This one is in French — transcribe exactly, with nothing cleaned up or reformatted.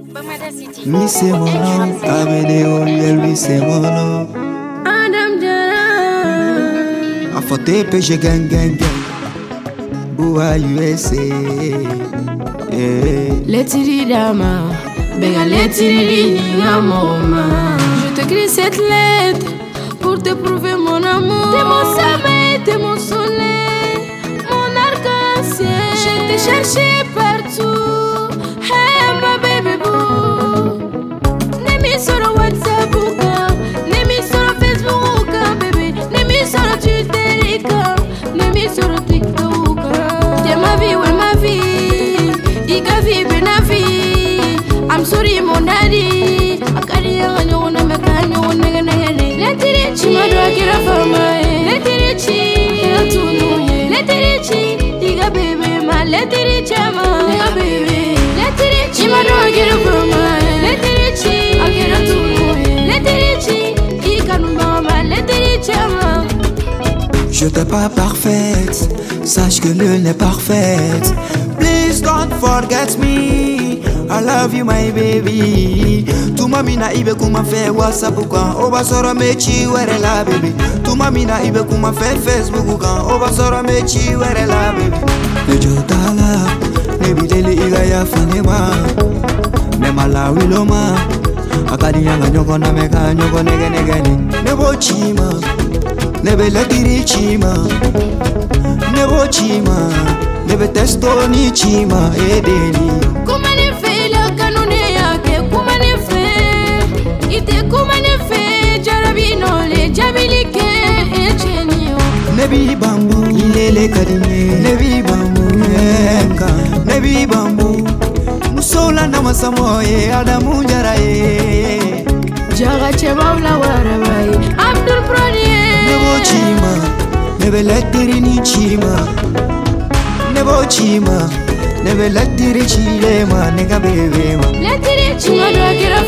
Lui c'est mon nom, Amédéo, lui c'est mon nom. Adam Jara. Afote peje gang gang gang. Boua U S A. Yeah. Letiri dama, bega letiri ngamoma. Je te crie cette lettre pour te prouver mon amour. T'es mon sommeil, t'es mon soleil, mon arc-en-ciel. Je t'ai cherché partout, hey my baby boo. Nemi sur WhatsApp buka, nemi sur Facebook baby, nemi sur Twitter nemi sur TikTok. T'es ma vie, ouais ma vie, iga vibe na vie. I'm sorry mon daddy, akari yanga nyona mekanyo nega nega nega. Letirichi, madwa kira fama, letirichi, kira tunu, letirichi, iga baby ma, letirichi ma, iga baby, letirichi, madwa kira fama, letirichi, akira tunu, letirichi, iga mama, letirichi ma. Je t'ai pas parfaite, sache que nul n'est parfaite. Please don't forget me, I love you my baby. Tu mami na ibe kuma fe WhatsApp kan, oba soro mechi were la baby. Tu mami na ibe kuma fe Facebook kan, oba soro mechi were la baby. Nejo tala, nebi dele iga ya fanema, nema la wiloma. Akadi yanga nyoko na meka nyoko nege nege ne, nebo chima. Nebe letiri chima, nebo chima, nebe testo ni chima edeni. Kuma ne fe la kanune yake, kuma ne fe, ite kuma ne fe, jarabino le jabilike echenio. Nebi bambu, ilele kadine, nebi bambu, enka, nebi bambu. Musola na masamoye, adamu jaraye. Jaga cheba ula warabai, Abdul Prodier. Nebo chima, nebe letiri ni chima. Nebo chima, nebe letiri chilema, nega bebe ma. Letiri chima, madwa kira